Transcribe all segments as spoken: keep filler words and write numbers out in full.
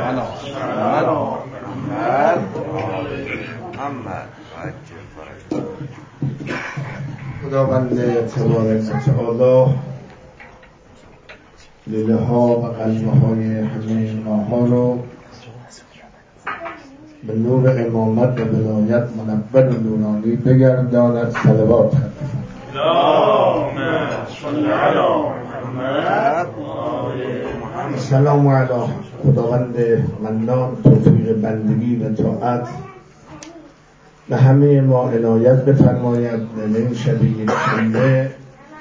خداوند تبارک و تعالی لیله ها و قلبه های همه ماها رو به نور امامت و ولایت منور و نورانی بگرداند. صلوات اللهم صل علی محمد. سلام علی خداوند منان توفیق بندگی و طاعت به همه ما عنایت بفرماید. در این شب یکشنبه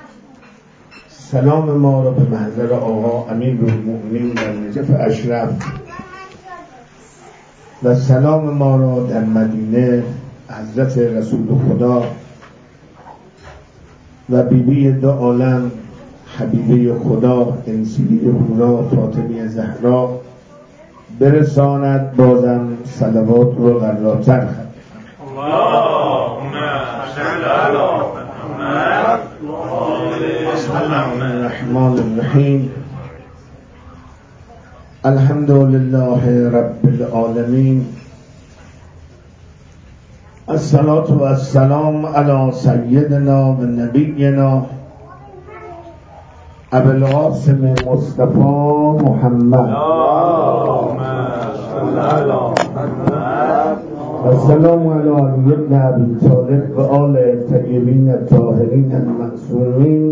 سلام ما را به محضر آقا امیرالمؤمنین در نجف اشرف و سلام ما را در مدینه حضرت رسول خدا و بیبی دو عالم حبیبه خدا انسیه هورا فاطمه زهرا برساند. بازم صلوات رو غراتر خواهد. اللهم صل علی محمد بسم الله الرحمن الرحیم. الحمد لله رب العالمین. الصلاة و السلام علی سیدنا و نبینا ابوالقاسم مصطفی محمد. اللهم صل علی محمد. السلام علی علی بن ابی طالب و آل طیبین الطاهرین المعصومین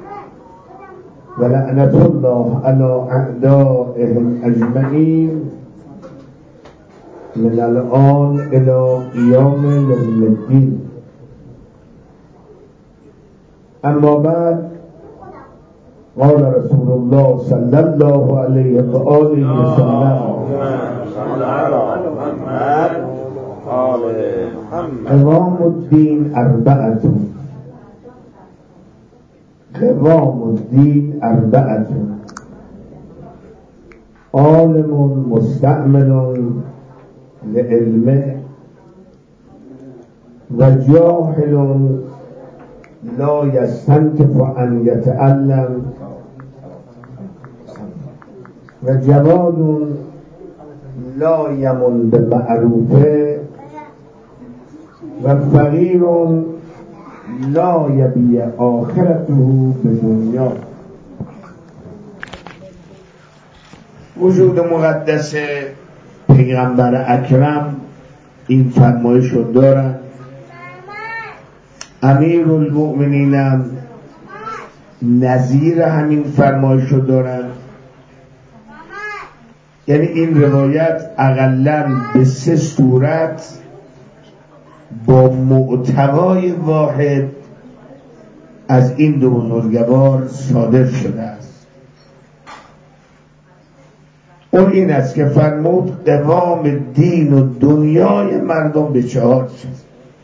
و لعنت الله علی اعدائهم اجمعین من الان الی قیام یوم الدین. اما بعد قال رسول الله صلی الله علیه و آله و سلم قوام الدین اربعة قوام الدین اربعة عالم مستعمل لعلمه و جاهل لا یستنکف ان یتعلم و جواد لا یمن بمعروفه و فقیر لا یبیع آخرته به دنیا. وجود مقدس پیغمبر اکرم این فرمایش رو دارن. امیرالمؤمنین نظیر همین فرمایش رو دارن. یعنی این روایت اقلاً به سه صورت با محتوای واحد از این دو بزرگوار صادر شده است. اون این است که فرمود قوام دین و دنیای مردم به چهار چیز.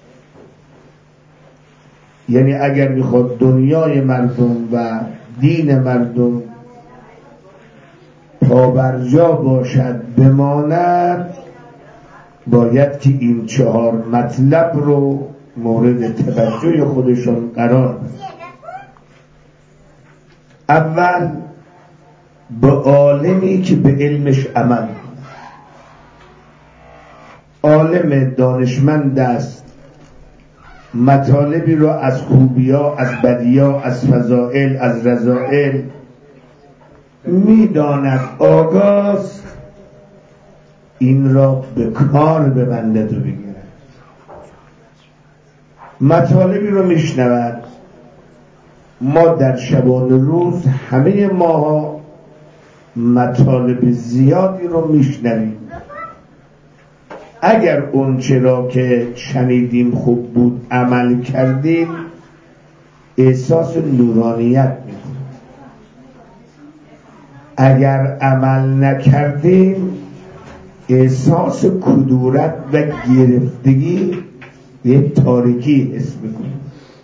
یعنی اگر میخواد دنیای مردم و دین مردم پابرجا باشد بماند، باید که این چهار مطلب رو مورد توجه خودشون قرار بده. اول به عالمی که به علمش عمل، عالم دانشمند است، مطالبی رو از خوبیا، از بدیا، از فضائل، از رذائل میداند، آگاست، این را به کار ببندد و بگیرد. مطالبی رو میشنود. ما در شبان روز همه ماها مطالب زیادی رو میشنویم. اگر اون چرا که شنیدیم خوب بود عمل کردیم، احساس نورانیت میکنیم. اگر عمل نکردیم، احساس کدورت و گرفتگی به تاریکی حس میکنیم.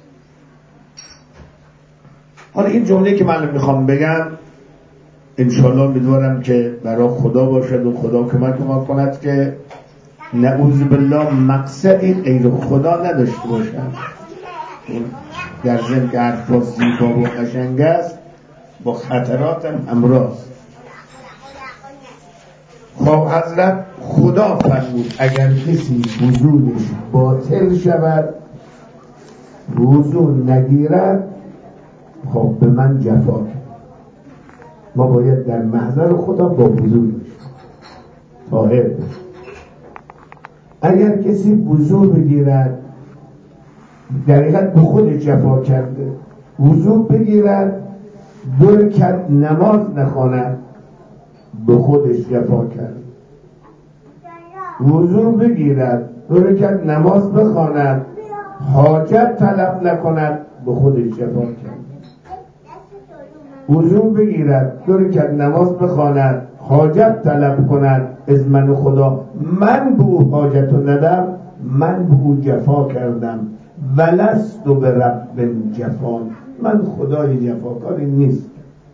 حالا این جمله که من میخوام بگم انشالله میدوارم که برای خدا باشد و خدا کمک ما کند که نعوذ بالله مقصدی غیر خدا نداشته باشد. این در ضمن که حرفا زیبا و قشنگ است با خطرات هم همراه. خب حضرت خدا فرمود اگر کسی وضوعش باطل شود وضوع نگیرد خب به من جفا کرد. ما باید در محضر خدا با وضوع باشیم، طاهر باشیم. اگر کسی وضوع بگیرد در حقیقت به خود جفا کرده، وضوع بگیرد دو رکعت نماز نخواند به خودش جفا کرد. وضوع بگیرد دو رکعت نماز بخواند حاجت طلب نکند به خودش جفا کرد. وضوع بگیرد دو رکعت نماز بخواند حاجت طلب کند از من خدا، من به او حاجت ندم، من به او جفا کردم. ولست و به رب جفان، من خدای جفاکاری نیست.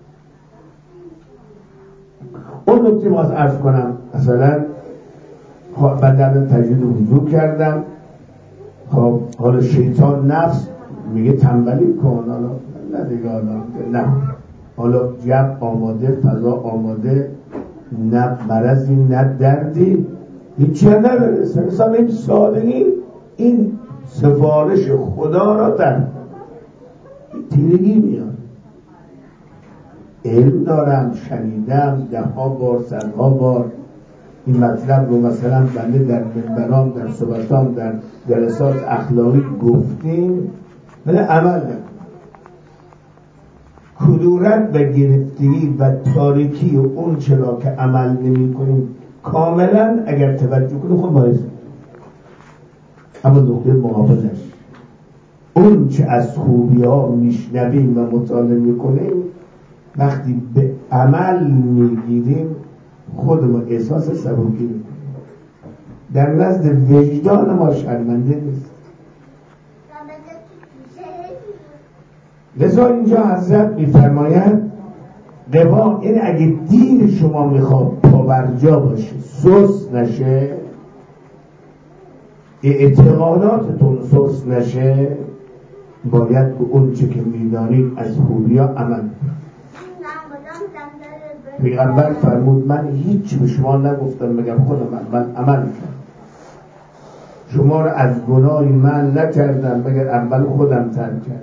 اون نکته ما از عرض کنم، مثلا بدن تجدید وضوع کردم، خب حالا شیطان نفس میگه تنبلی کن، حالا نه دیگه، حالا نه، حالا جب آماده، فضا آماده، نه مرضی نه دردی هیچی نداره، مثلا این سادگی این سفارش خدا را در تیرگی میاد. علم دارم، شنیدم ده ها بار صدها بار این مطلب رو مثلا بنده در منبرام، در صحبتام، در جلسات اخلاقی گفتیم، ولی عمل نکنیم. کدورت و گرفتگی و تاریکی و اون چرا که عمل نمی کنیم کاملا اگر توجه کنیم خود باعث اما نقطه مقابلش اون چه از خوبی ها میشنویم و مطالعه میکنیم وقتی به عمل میگیریم خودمون احساس سبکی میکنیم، در نزد وجدان ما شرمنده نیست. لذا اینجا حضرت میفرماید قوا، این اگه دین شما میخواد پابرجا باشه، سست نشه، اعتقاداتتون سست نشه، باید به اون چه که میدانید از خوبی ها عمل کنید. پیغمبر فرمود من هیچ به شما نگفتم مگر خودم من عمل کردم، شما رو از گناهی من نکردم مگر اول خودم ترک کردم.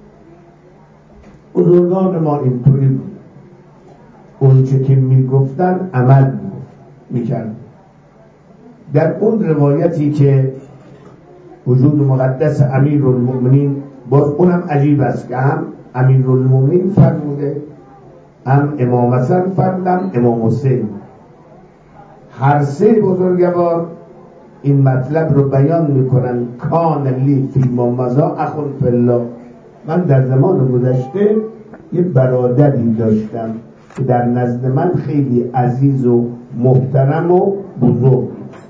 بزرگان ما اینطوری بود، اون چه که میگفتن عمل میکرد. در اون روایتی که وجود مقدس امیرالمؤمنین، باز اونم عجیب است که هم امیرالمؤمنین فرموده هم امام حسن فرمودن امام حسین، هر سه بزرگوار این مطلب رو بیان میکنن. کان لی فی ما مضی اخ فی الله، من در زمان گذشته یه برادری داشتم که در نزد من خیلی عزیز و محترم و بزرگ.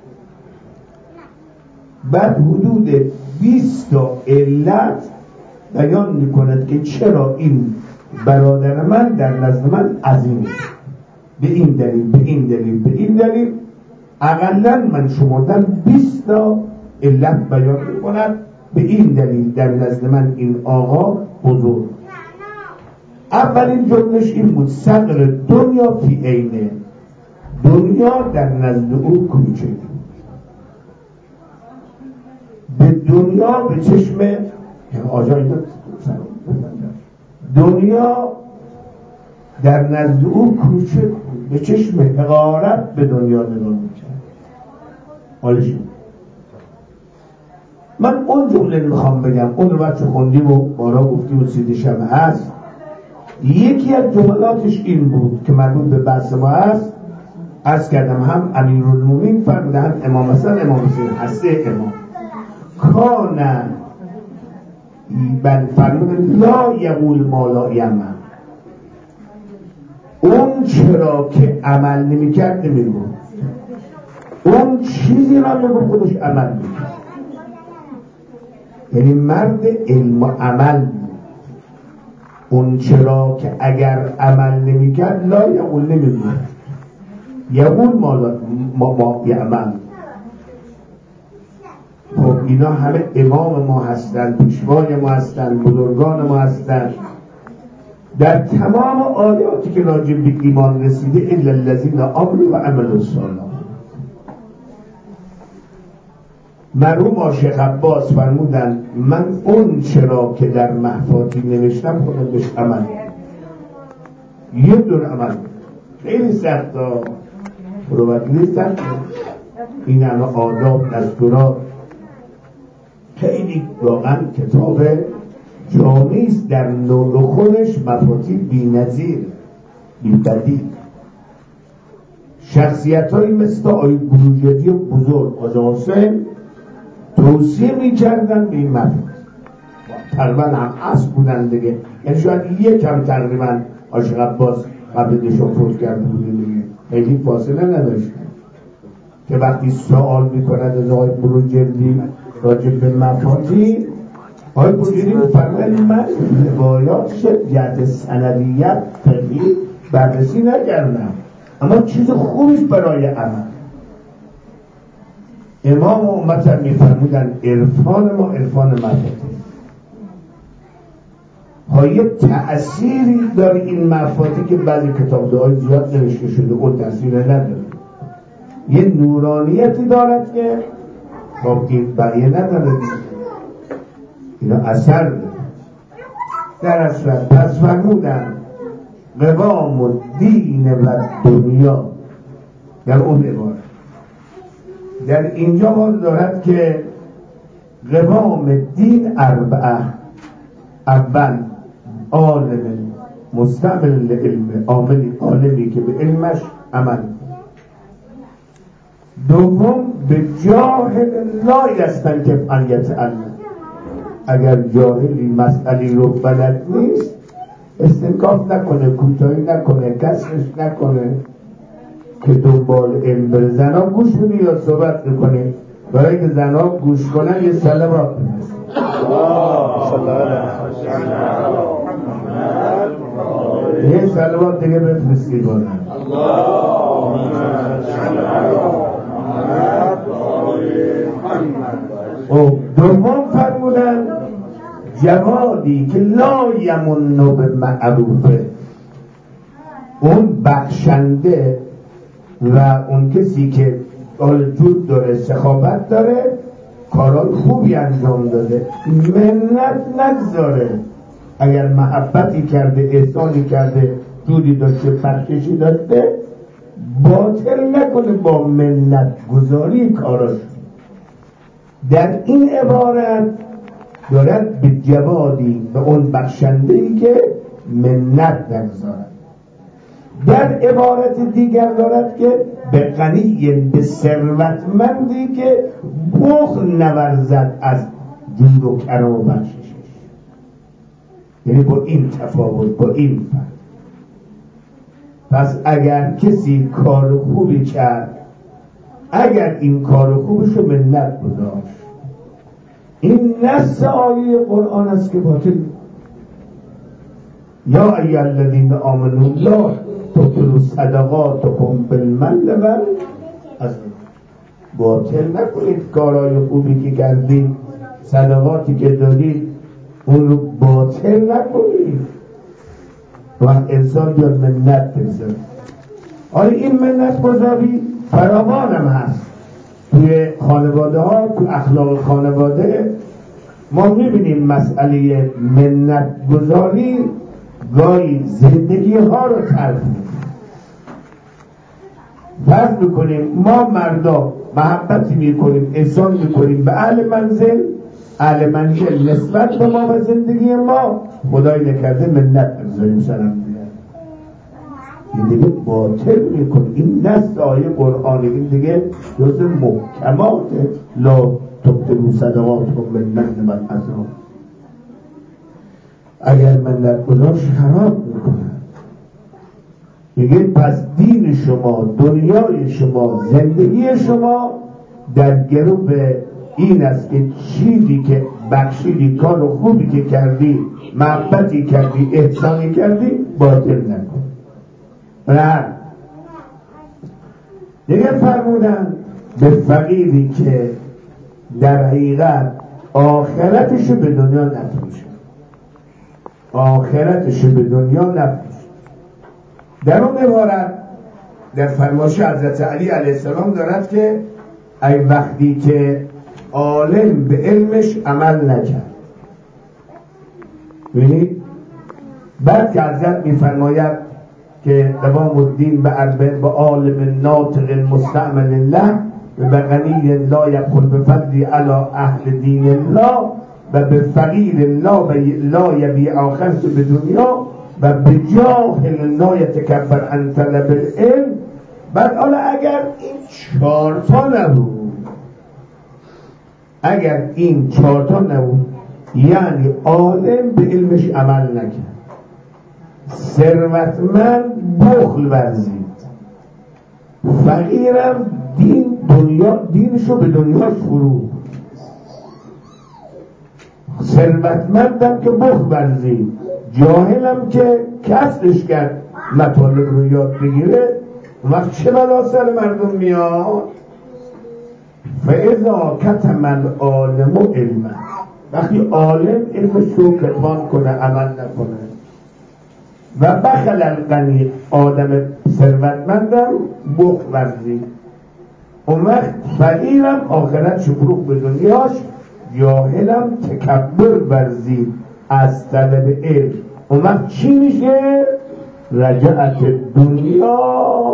بعد حدود بیست تا علت بیان میکند که چرا این برادر من در نزد من عظیم، به این دلیل به این دلیل به این دلیل، اقلا من شمردم بیست تا علت بیان میکند به این دلیل در نزد من این آقا بزرگ. اولین جملش این بود صدر دنیا فی عینه، دنیا در نزد او کوچک، به دنیا به چشم آجای دنیا در نزد او کوچک بود، به چشم حقارت به دنیا نگاه میکرد. حالش من اون جمله میخوام بگم، اون رو بچه خوندیم و بارا گفتیم و سیدی شمه هست. یکی از جملاتش این بود که مربوط به بحث ما هست، عرض کردم هم امیرالمومنین فرموده هم امام حسن امام حسین، هسته امام کانن بل فرموده لا یقول ما لا یعمل، اون چرا که عمل نمی کرد نمی بود، اون چیزی را نمی خودش عمل می کرد. یعنی مرد علم و عمل بود. اون چرا که اگر عمل نمی کرد لا یقول نمی بود، یقول ما لا ما, ما یعمل. خب اینا همه امام ما هستن، پیشوای ما هستن، بزرگان ما هستن. در تمام آیاتی که راجع به ایمان رسیده الا الذین آمنوا و عملوا الصالحات. مرحوم شیخ عباس فرمودن من اون چرا که در محفاظی نوشتم خودم بهش عمل یه دور عمل خیلی سخت ها پروبتلی سخت این همه آداب دستورات خیلی واقعا کتاب جامعیست در نوع خودش مفاتیح بی نظیر بی بدیل. شخصیت هایی مثل آقای بروجردی بزرگ آقا حسین توصیه می کردن به این مفاتیح تقریبا هم اصل بودن دیگه، یعنی شاید یکم تقریبا عاشق عباس قبل دشون فوت کرده بوده دیگه، خیلی فاصله نداشتن که وقتی سوال میکند از آقای بروجردی راجع به مفاتیح آقای بروجردی فرمود من روایات جهت سندیت فقهی بررسی نکردم اما چیز خوبیست برای عمل. امام امت هم میفرمودن عرفان ما عرفان مفاتیح ها یه تأثیری داره این مفاتیح که بعضی کتاب دعای زیاد نوشته شده اون تأثیر نداره، یه نورانیتی دارد که خب این بقیه نداره اینا اثر داره. در اصل پس فرمودن قوام الدین و دنیا در اون عبارت در اینجا ما دارد که قوام دین اربعه، اول عالم مستعمل علم عاملی عالمی که به علمش عمل، دوم به جاهل لا یستنکف ان یتعلم، اگر جاهلی مسئله رو بلد نیست استنکاف نکنه کوتاهی نکنه کسرش نکنه که دنبال علم بره. زنها گوش بدی یا صحبت میکنه برای که زنها گوش کنن یه صلوات بنویسن یه صلوات دیگه بفرستی بانن او دوم فرمودن جوادی که لا یمن به معروفه، اون بخشنده و اون کسی که جود داره سخاوت داره کارای خوبی انجام داده منت نگذاره، اگر محبتی کرده احسانی کرده جودی داشته بخششی داشته باطل نکنه با منت گذاری کاراش. در این عبارت دارد به جوادی به اون بخشنده‌ای که منت نگذارد. در عبارت دیگر دارد که به غنی به ثروتمندی که بخل نورزد از جود و کرم و بخششش، یعنی با این تفاوت با این فرق. پس اگر کسی کار خوبی کرد اگر این کار خوبشو منت گذاشت این نص آیه قرآن است که باطل یا ایها الذین آمنوا لا تبطلوا صدقاتکم بالمن و از باطل نکنید کارهای خوبی که کردید صدقاتی که دادید اون رو باطل نکنید و انسان بیاد منت بگذاره. آره این منت گذاری فراوان هم هست توی خانواده ها، تو اخلاق خانواده ما میبینیم مسئله منت گذاری گاهی زندگی ها رو تلخ میکنه. فرض میکنیم ما مردا محبتی میکنیم احسان میکنیم به اهل منزل، اهل منزل نسبت به ما و زندگی ما خدای نکرده منت بگذاریم سرم دیگر این دیگه باطل میکنه. این دست آیه قرآن این دیگه جز محکمات لا تبطلوا صدقاتکم بالمن والعذاب. اگر منت گذاشت خراب میکنه. میگه پس دین شما، دنیای شما، زندگی شما در گروه این است که چیزی که بخشیدی کار خوبی که کردی محبتی کردی احسانی کردی باطل نکن. نه دیگه فرمودن به فقیری که در حقیقت آخرتشو به دنیا نفروشه. آخرتش به دنیا نفروش. در اون عبارت در فرمایش حضرت علی علیه السلام دارد که ای وقتی که عالم به علمش عمل نکرد. ببینید بعد که حضرت میفرماید که دوام الدین به اربع به عالم ناطق مستعمل الله و به غنی لا یبخل به فضلی علی اهل دین الله و به فقیر لا لا یبیع آخرت به دنیا و به جاهل لا یتکبر عن طلب العلم. بعد حالا اگر این چهار تا نبود، اگر این چهار تا نبود یعنی عالم به علمش عمل نکرد، ثروتمند بخل ورزید، فقیرم دین دنیا دینشو به دنیا فرو، ثروتمندم که بخل ورزید، جاهلم که کسبش کرد مطالب رو یاد بگیره، وقت چه بلا سر مردم میاد؟ فاذا کتم العالم علما، وقتی عالم علمش رو کتمان کنه عمل نکنه، و بخل الغنی آدم ثروتمندم بخل ورزید، اون وقت فقیرم آخرت شفروغ به دنیاش، جاهلم تکبر ورزید از طلب علم، اون وقت چی میشه؟ رجعت دنیا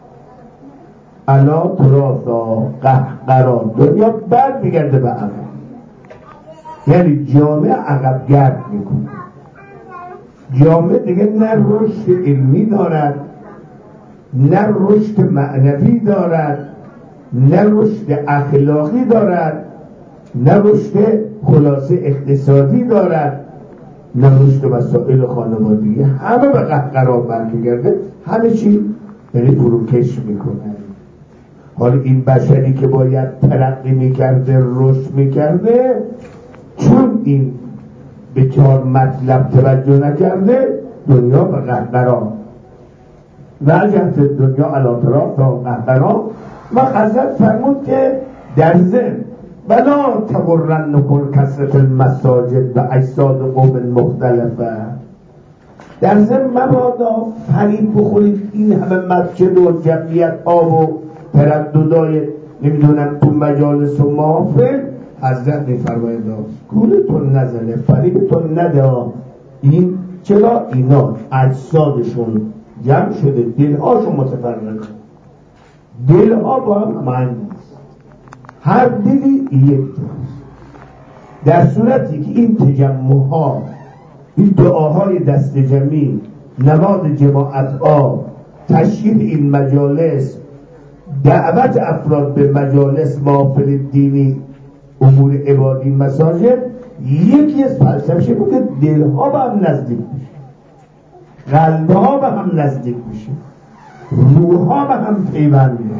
علا تراسا قهقرا، دنیا بر میگرده به عقب، یعنی جامعه عقب گرد میکنه، جامعه دیگه نه رشد علمی دارد، نه رشد معنوی دارد، نه رشد اخلاقی دارد، نه رشد خلاصه اقتصادی دارد، نه رشد مسائل خانوادگی، همه به قهقرا برمیگرده، همه چی یعنی فروکش میکنه. حالا این بشری که باید ترقی میکرده رشد میکرده، چون این به چهار مطلب توجه نکرده، دنیا به قهقرا وجهت دنیا علاترا تا قهقرا. و حضرت فرمود که در ذهن بلا تغرن کل کثرت المساجد و اجساد قوم مختلفه، در ذهن مبادا فریب بخورید این همه مسجد و جمعیت آب و ترددای نمیدونم تو مجالس و محافل. حضرت میفرماید گولتون نزنه، فریبتون نده، این چرا؟ اینا اجسادشون جمع شده، دلهاشون متفرق، دلها با هم معنی نیست، هر دلی یک جاست. در صورتی که این تجمع ها، این دعاهای دست جمعی، نماز جماعت ها، تشکیل این مجالس، دعوت افراد به مجالس محافل دینی، امور عبادی، مساجد، یکی از فلسفه‌اش بود که دلها به هم نزدیک میشه، قلبها به هم نزدیک میشه، روحها به هم پیوند میشه.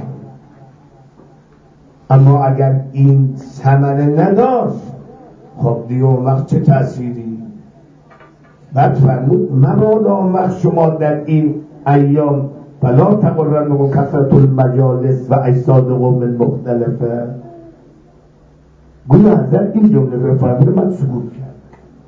اما اگر این ثمره نداشت، خب دیگه اون وقت چه تأثیری؟ بعد فرمود مبادا اون وقت شما در این ایام فلا تغرنکم کثرت المجالس و اجساد قوم مختلفه. گویا حضرت این جمله رو فرموده، من سکوت کرد.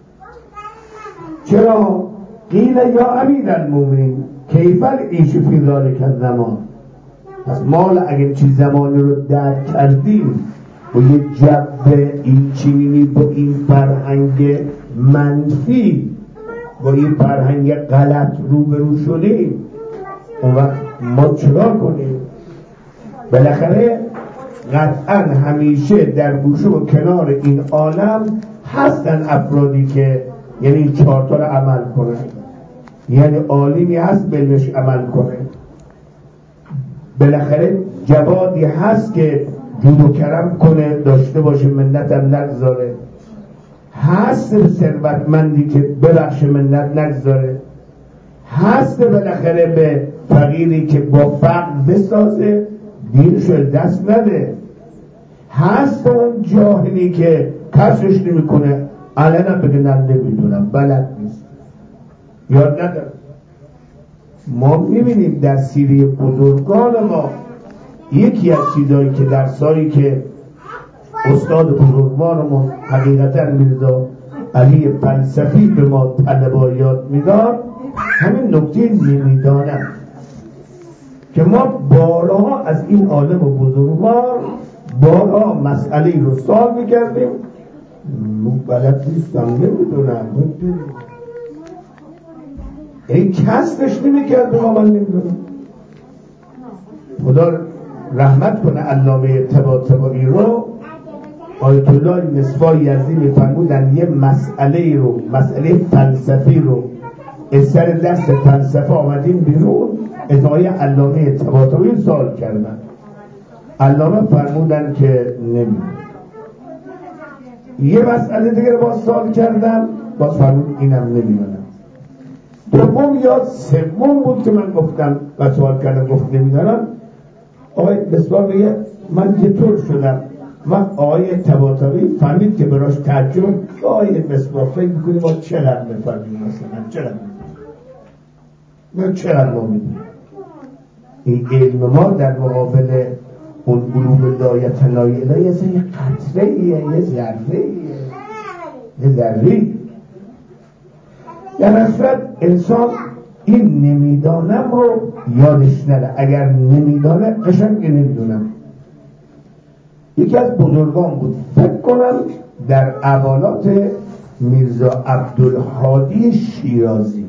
چرا؟ قیل یا امیر المومنین کیف العیش فی ذلک الزمان. پس ما اگر چیز زمانی رو درک کردیم، با یه جبه این چینی، با این فرهنگ منفی، با این فرهنگ غلط روبرو شدیم، اون وقت ما چرا کنیم؟ بالاخره قطعا همیشه در گوشه و کنار این عالم هستن افرادی که یعنی این چهارتا رو عمل کنه، یعنی عالمی هست بلش عمل کنه، بالاخره جوادی هست که جود و کرم کنه، داشته باشه، منت هم نگذاره، هست ثروتمندی که ببخش منت نگذاره، هست بالاخره به فقیری که با فقر بسازه دینشو دست نده، هست اون جاهلی که کسرش نمی کنه علنا بگه نه نمیدونم بلد نیست یاد ندارم. ما میبینیم در سیره بزرگان ما یکی از چیزایی که درسایی که استاد بزرگوارمون حقیقتا میرزا مسئله فلسفی به ما طلبا یاد میداد همین نکته نمیدانم که ما بارها از این عالم و بزرگوار بارها مسئله رو سوال میکردیم بلد نیستم نمیدونم این کسبش نمیکرد به ما من نمیدونم. خدا رحمت کنه علامه طباطبایی رو آیت الله مصباح یزدی میفرمودن یه مسئله رو مسئله فلسفی رو از سر درس فلسفه آمدیم بیرون از آقای علامه طباطبایی سوال کردن علامه فرمودن که نمی یه مسئله دیگه رو باز سوال کردم باز فرمود اینم نمیدونم. دوم یا سوم بود که من گفتم و سوال کردم گفت نمیدونم آقای مصباح میگه من یه طور شدم من آقای طباطبایی فهمید که براش تعجب آقای مصباح فکر میکنی ما چقدر میفهمیم مثلا چقدر من چقدر ما میدونم این علم ما در مقابل اون علوم لایتنایی الهی یه قطره ایه یه ذره ایه یه ذره در اصل انسان این نمیدانم رو یادش نره اگر نمیدانه قشنگ نمیدونم. یکی از بزرگان بود فکر کنم در اوالات میرزا عبدالهادی شیرازی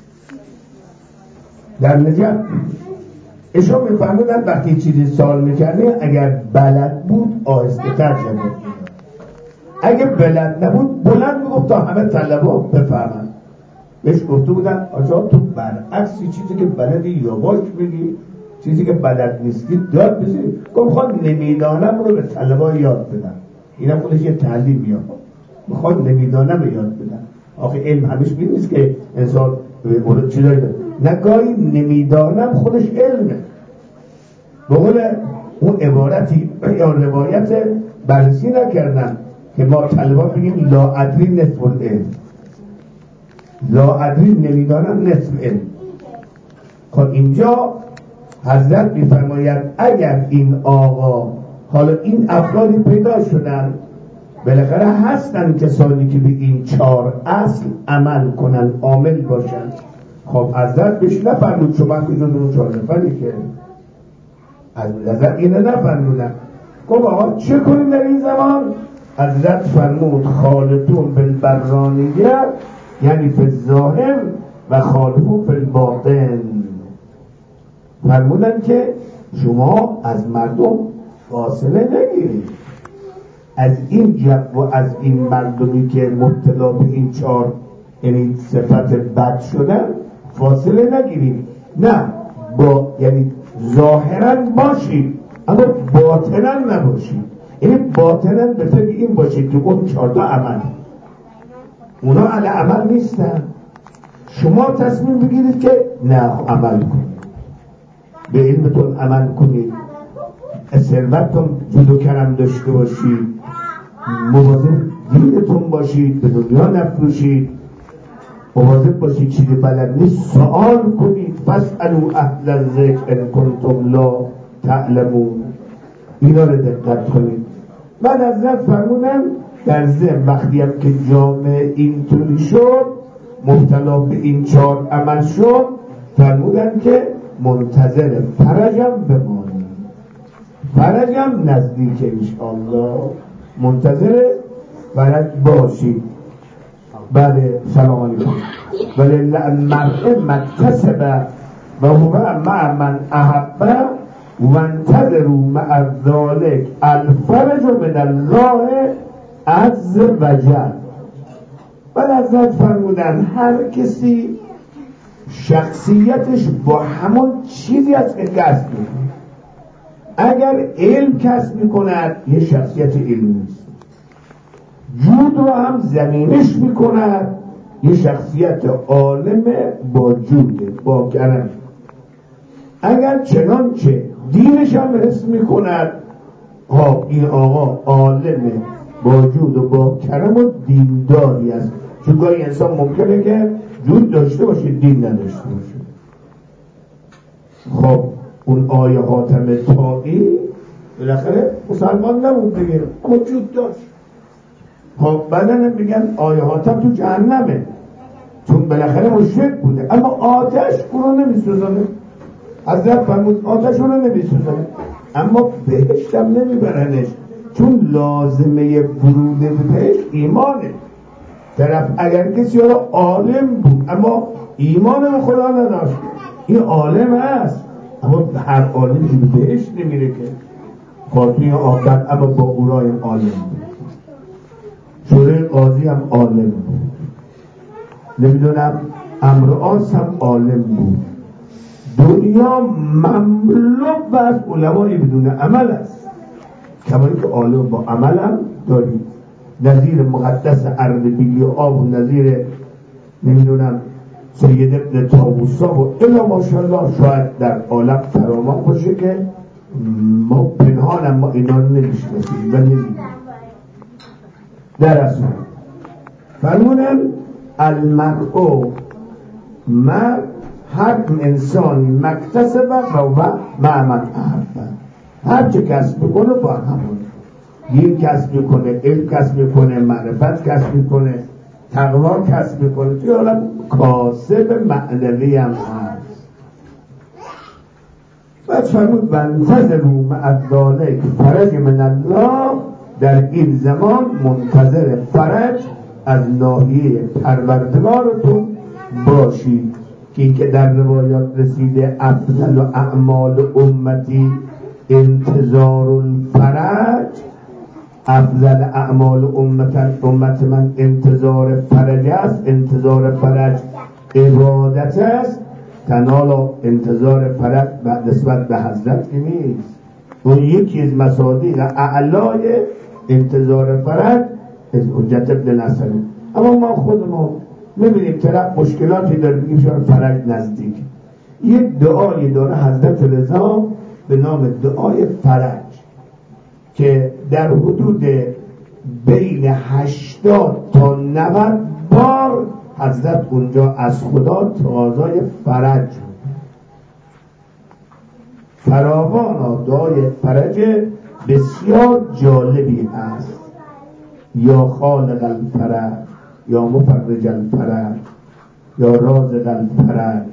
در نجف ایشون میفهمودن وقتی چیزی سوال میکرده اگر بلد بود آهسته تر جواب میداد اگه بلد نبود بلند میگفت تا همه طلبا بفهمن. بهش گفته بودن آجا تو برعکسی چیزی که بلدی یواش بگی چیزی که بلد نیستی داد بزنی. گفت میخواد نمیدانم رو به طلبا یاد بدن اینم خودش یه تعلیم یاد میخواد نمیدانم رو یاد بدن. آخه علم همیش بید نیست که انسان به چی داری داره نگاهی نمیدانم خودش علمه. به قول اون عبارتی یا روایت بررسی نکردم که ما طلبا بگیم لا ادری نصف العلم لا ادری نمیدانم نصف علم. خب اینجا حضرت میفرماید اگر این آقا حالا این افرادی پیدا شدن بالاخره هستن کسانی که به این چهار اصل عمل کنن عامل باشن. خب حضرت بهش نفرمود شما که جز اون چهار نفری که از حضرت اینه نفرمودن. گفت آقا چه کنیم در این زمان؟ حضرت فرمود خالتون بالبرانیه یعنی فی الظاهر و خالفون فی الباطن. فرمودن که شما از مردم فاصله نگیرید از این جو و از این مردمی که مبتلا به این چهار یعنی صفت بد شدن فاصله نگیرید نه با یعنی ظاهرا باشید اما باطنا نباشید. یعنی باطنا به فکر این باشید که اون چهار تا عمل اونا علی عمل نیستن. شما تصمیم بگیرید که نه عمل کنید به علمتون عمل کنید ثروتتون جود و کرم داشته باشید مواظب دینتون باشید به دنیا نفروشید مواظب باشید چیزی بلد نیست سوال کنید فاسالوا اهل الذکر ان کنتم لا تعلمون. اینا رو دقت کنید. بعد حضرت فرمودن در ضمن وقتی هم که جامعه اینطوری شد مبتلا به این چهار عمل شد فرمودن که منتظر فرجم بمانید فرجم نزدیک انشاءالله منتظر فرج باشید. بله سلام علیکم. ولی المرء مکتسب و هو مع من احبه و انتظروا مع ذلك الفرج من الله عز وجل. بعد حضرت فرمودن هر کسی شخصیتش با همون چیزی از که کسب میکنه. اگر علم کسب میکند یه شخصیت علمی نیست. جود رو هم زمینش میکند یه شخصیت عالم با جود با کرم. اگر چنانچه دینش هم حس میکند ها این آقا عالم با جود و با کرم و دینداری است. چون گاهی انسان ممکنه که جود داشته باشه دین نداشته باشه. خب اون آیه حاتم طایی بالاخره مسلمان نبود دیگه اما جود داشت خب بعدن میگن آیه حاتم تو جهنمه چون بالاخره مشرک بوده، اما آتش اون رو نمیسوزونه. حضرت فرمود آتش اون رو نمیسوزونه، اما بهشت هم نمیبرنش، چون لازمه ورود به بهشت ایمانه. طرف اگر کسی رو عالم بود اما ایمان به خدا نداشت، این عالم هست اما هر عالمی به بهشت نمیره که. خاطوی آقد اما با اورای عالم بود، شوره قاضی هم عالم بود، نمیدونم امرآس هم عالم بود. دنیا مملو و از علمای بدون عمل است، کمایی که عالم با عمل هم دارید، نظیر مقدس اردبیلی آب و نظیر نمیدونم سید ابن طاووسا و الا ماشاءالله شاید در عالم فراوان باشه که ما پنهان ما اینا رو نمیشناسیم و نمیدونیم. در اصل فرمونم المرء مرد هر انسانی مکتسب و مع من احب، هر چه کسب میکنه با همون، دین کسب میکنه، علم کسب میکنه، معرفت کسب میکنه، تقوا کسب میکنه، توی حالا کاسب معنوی هم هست. بعد فرمود وانتظروا مع ذلک فرج من الله، در این زمان منتظر فرج از ناحیه پروردگارتون باشید، که این که در روایات رسیده افضل و اعمال امتی انتظار الفرج، افضل اعمال امت امت من انتظار فرج است، انتظار فرج عبادت است. تنالا انتظار فرج بعد نسبت به حضرت نیست، اون یکی از مصادیق اعلای انتظار فرج از حجت ابن نصری. اما ما خودمون میبینیم طرف مشکلاتی داره، میگیم شاید فرج نزدیک. یک دعای داره حضرت رضا به نام دعای فرج که در حدود بین هشتاد تا نود بار حضرت اونجا از خدا تقاضای فرج، فراوان دعای فرج بسیار جالبی هست. یا خالق الفرج، یا مفرج الفرج، یا رازق الفرج،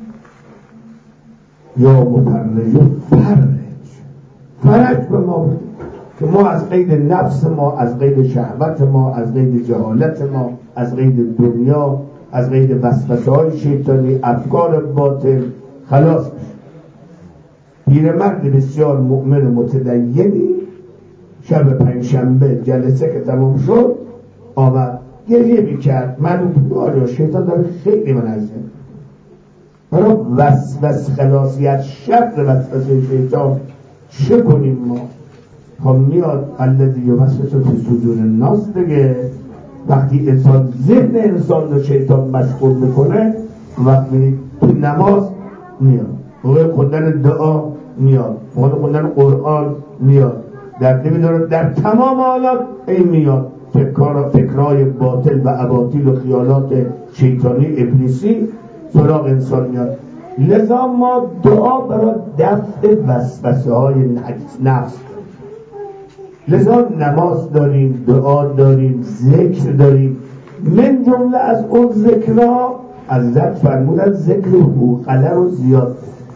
یا مفرج فرج. فرج به ما بده که ما از قید نفس ما، از قید شهوت ما، از قید جهالت ما، از قید دنیا، از قید وسوسه های شیطانی، افکار باطل خلاص بشیم. پیرمرد بسیار مؤمن و متدینی شب پنجشنبه جلسه که تمام شد آمد گریه میکرد، من آره شیطان داره خیلی من از برای وسوسه خلاصیت شر وسوسه شیطان چه کنیم ما؟ خب میاد الذی یوسوس فی صدور الناس دیگه. وقتی انسان ذهن انسان رو شیطان مشغول میکنه، وقتی تو نماز میاد، موقع خوندن دعا میاد، موقع خوندن قرآن میاد، در نمیدونم در تمام حالات این میاد فکر فکرای باطل و اباطیل و خیالات شیطانی ابلیسی سراغ انسان میاد. لذا ما دعا برای دفع وسوسه های نفس، لذا نماز داریم، دعا داریم، ذکر داریم. من جمله از اون ذکرها حضرت فرمودن ذکر هوقله رو زیاد.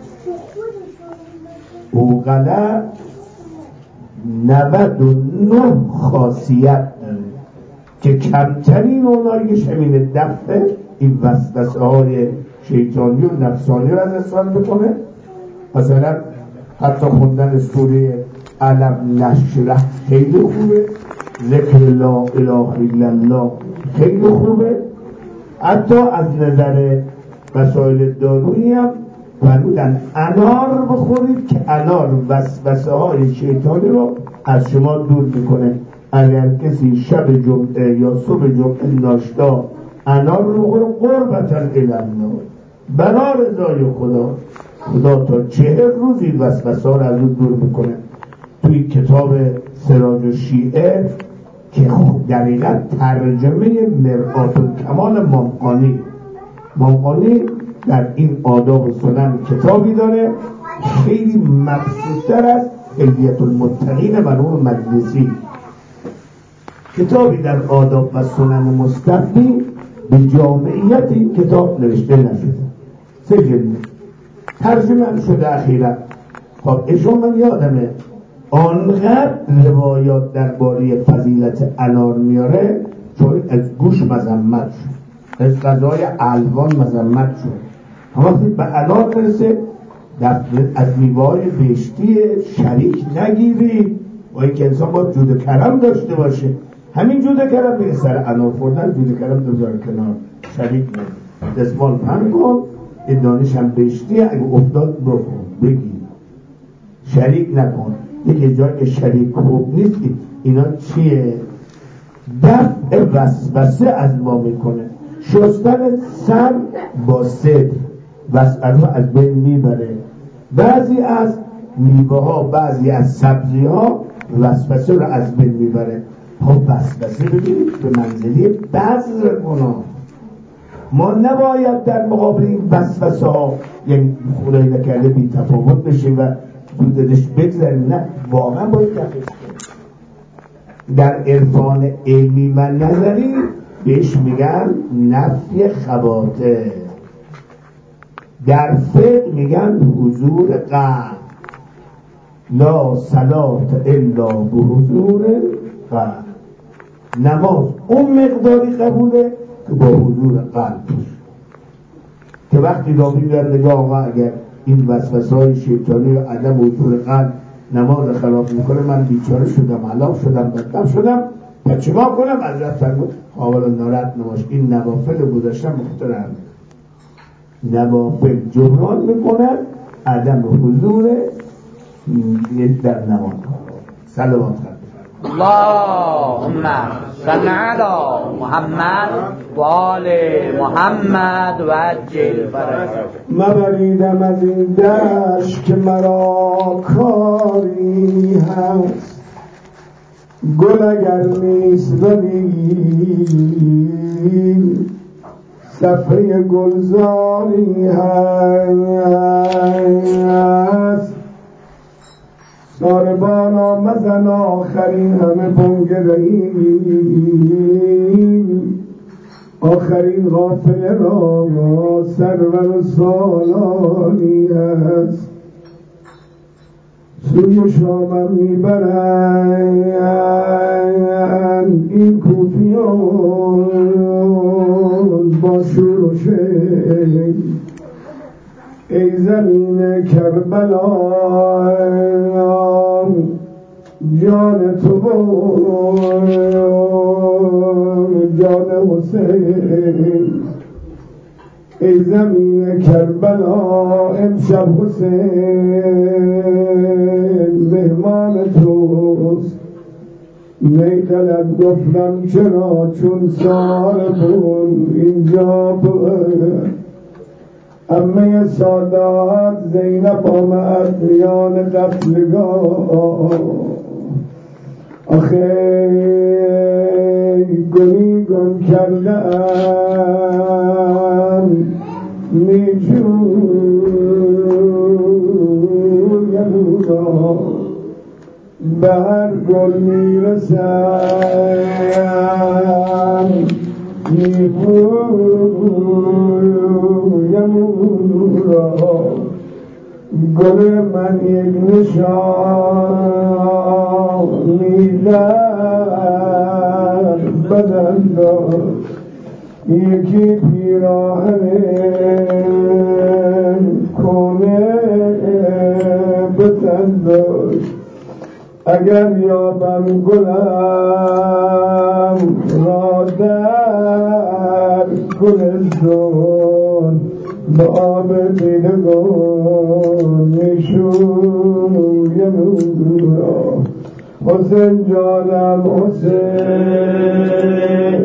هوقله نود و نه خاصیت که کمترین اونایش همین دفع این وسوسه های شیطانی و نفسانی رو از انسان بکنه. مثلا حتی خوندن سوره علم نشرح خیلی خوبه، ذکر لا اله الا الله خیلی خوبه. حتی از نظر مسائل دارویی هم فرمودن انار بخورید که انار وسوسه های شیطانی رو از شما دور میکنه. اگر کسی شب جمعه یا صبح جمعه ناشتا انار رو بخوره قربتا الی الله، برای رضای خدا، خدا تا چهر روزی وسوسه ها رو از اون دور میکنه. توی کتاب سراج الشیعه که دقیقا ترجمه مرآت الکمال مامقانی، مامقانی در این آداب و سنن کتابی داره خیلی مبسوط‌تر از حلیة المتقین مرحوم مجلسی. کتابی در آداب و سنن مصطفی به جامعیت این کتاب نوشته نشده، سه جلد ترجمه هم شده اخیرا. خب ایشون من یادمه آنقدر روایات درباره فضیلت انار میاره چون از گوش مذمت شد، از غذای الوان مذمت شد. اما وقتی به انار برسه از میوه‌های بهشتی شریک نگیرید و اینکه انسان باید جود کرم داشته باشه. همین جود کرم به سر انار خوردن جود کرم بذار کنار، شریک نگید، دستمال پهن کن، این دانش هم بهشتی، اگه افتاد بخون بگی، شریک نکن. یکی جایی که شریک خوب نیست. اینا چیه؟ دفع وسوسه از ما میکنه. شستن سر با صدر وسوسه رو از بین میبره. بعضی از میوه ها، بعضی از سبزی ها وسوسه رو از بین میبره. خب وسوسه ببینید به منزله بذر گناه. ما نباید در مقابل این وسوسه ها یعنی خدای نکرده بی تفاوت بشیم و زودش بگذاریم، نه، واقعا باید دفعش کنیم. در عرفان علمی و نظری بهش میگن نفی خواطر، در فقه میگن حضور قلب. لا صلات الا به حضور قلب. نماز اون مقداری قبوله که با حضور قلب که وقتی راوی میاد نگاه آقا اگر این وسوسه های شیطانی و عدم حضور قلب نماز خراب میکنه، من بیچاره شدم، هلاک شدم، بدبخت شدم، پس چیکار کنم؟ از رفت فرمود حالا ناراحت نباش، این نوافل گذاشتم بخاطر هم نوافل جبران میکنن عدم حضور در نماز. صلوات خواهد اللهم صل علی محمد و آل محمد و عجل فرجهم. مبریدم از این دشت که مرا کاری هست، گل اگر نیست ولی صفحه گلزاری هست. ساربانا مزن آخرین همه بنگرهیم، آخرین غافل را سرور و سالاری هست. سوی شامم میبرند این کوفیان با شور و شی. ای زمین کربلا جان تو بود جان حسین. ای زمین کربلا امشب حسین مهمان توست. می طلب گفتم چرا چون ساربون اینجا بود. امه سادات زینب آمد میان قتلگاه. آخه گلی گم کردم می جویم را به هر گل می رسم می بویم را. گل من یک نشان می در بدن داشت، یکی پیراهن کنه به تن داشت. اگر یابم گلم را در گلستان به آب دیدگان میشویم را. حسین جانم حسین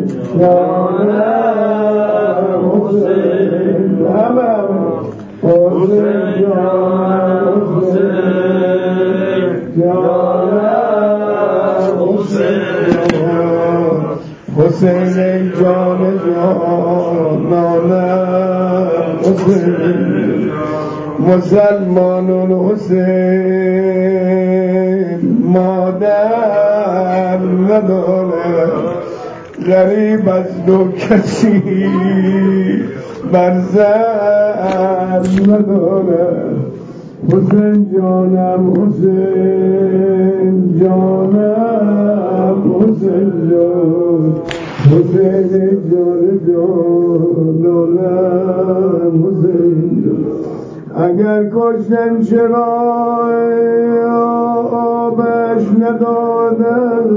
جانم حسین همم حسین جانم حسین جانم حسین حسین جان جانانم حسین مسلمانون حسین مادر نداره. غریب از دو کسی برزن نداره. حسین جانم حسین جانم حسین جان حسین جان جانم حسین جان. اگر کشتن چرا آبش ندادن،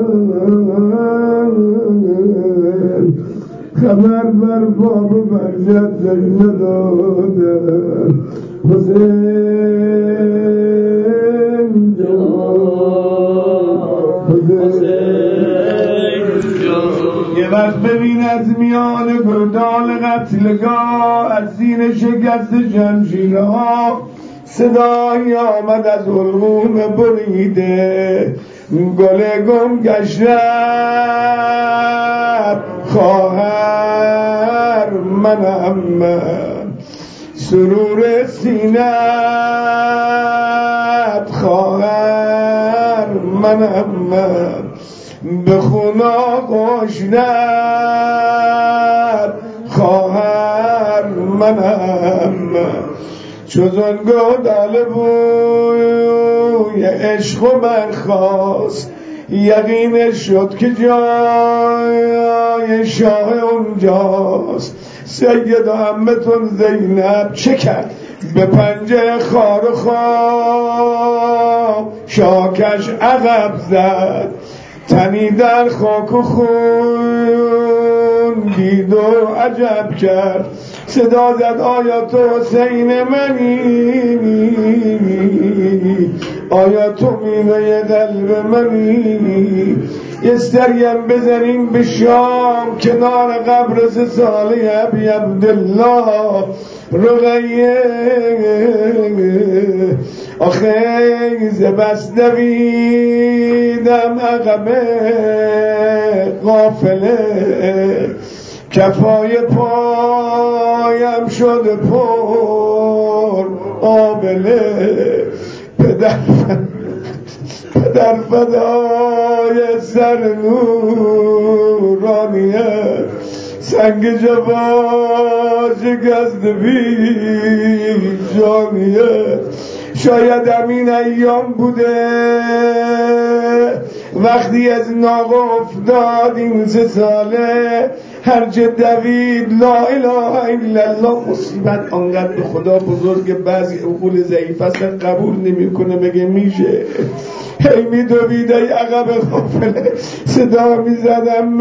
خبر بر باب بر جدش ندادن. حسین جان حسین جان. یه وقت ببین از میان گردال قتلگاه از سینه شکست شمشیرها صدایی آمد از حلقوم بریده. گل گم گشتم خواهر منم من، سرور سینت خواهر منم من، به خونا گشنت خواهر منم من. چوزان گودال بوی عشق و من خواست، یقین شد که جای شاه اونجاست. سید عمتون زینب چه کرد؟ به پنجه خار و خواب شاکش عقب زد، تنی در خاک و خون دید و عجب کرد. صدا زد آیا تو حسین منی؟ آیا تو میوه قلب منی؟ یه سریم بزنیم به شام کنار قبر سه ساله ابی عبدالله رقیه. آخه زبست دویدم عقب قافله، کفای پایم شده پر آبله. پدر پدر فدای سر نورانیه، سنگ جوا شکست بی جانیه. شاید همین ایام بوده وقتی از ناقه افتاد این سه ساله، هرچه دوید لا اله الا الله. مصیبت آنقدر به خدا بزرگ بعضی عقول ضعیف هستن قبول نمیکنه، بگه میشه. هی می دوید ای عقب غافله، صدا میزدم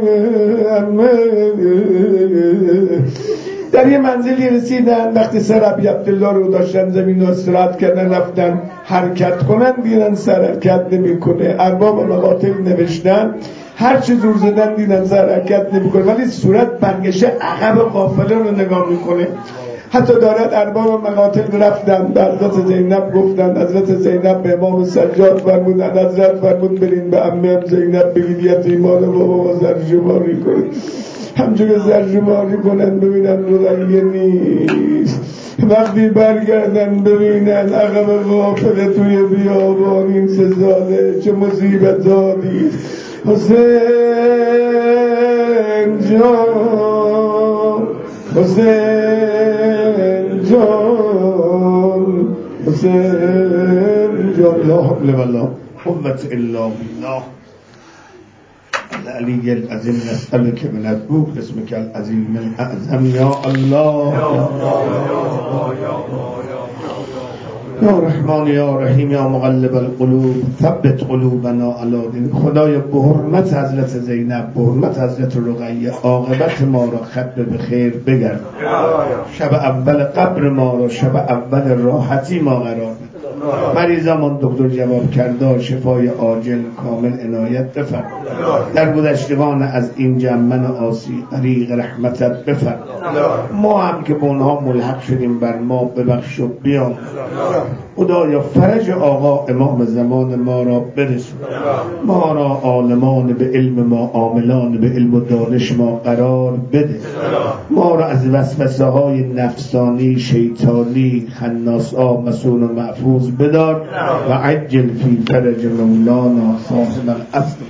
در یه منزلی رسیدن. وقتی سر ابی عبدالله رو داشتن زمین رو استراحت کردن رفتن حرکت کنن، دیدن سر حرکت نمی کنه. ارباب مقاتل نوشتن هر چه زور زدن دیدن سر حرکت نمی کنه، ولی صورت برگشته عقب قافله رو نگاه میکنه. حتی دارد ارباب مقاتل رفتن به حضرت زینب گفتن، حضرت زینب به امام سجاد فرمودن حضرت فرمود برین به عمه زینب بگید یتیمان بابا زرشماری کنید. همچون که زرشماری کنن ببینن رقیه نیست. وقتی برگردن ببینن عقب غافله توی بیابان این سه ساله چه مصیبت دادی. حسین جان حسین جان حسین جان. لا حول ولا قوة الا بالله العلی العظیم. نسألك من الروح اسمك العظیم الاعظم یا الله یا رحمان یا رحیم یا مقلب القلوب ثبت قلوبنا علی دین. خدای به حرمت حضرت زینب، به حرمت حضرت رقیه عاقبت ما را ختم به خیر بگرد. شب اول قبر ما را شب اول راحتی ما قرار بده. مریضامان دکتر جواب کرده شفای عاجل کامل عنایت بفرما. در گذشتگان از این جمعن آسی طریق رحمتت بفرما. ما هم که به اونها ملحق شدیم بر ما ببخش و بیام. خدایا فرج آقا امام زمان ما را برسون. ما را عالمان به علم ما، عاملان به علم و دانش ما قرار بده. ما را از وسوسه های نفسانی شیطانی خناسا مسئول و محفوظ بدار و عجل فی فرج مولانا صاحب العصر.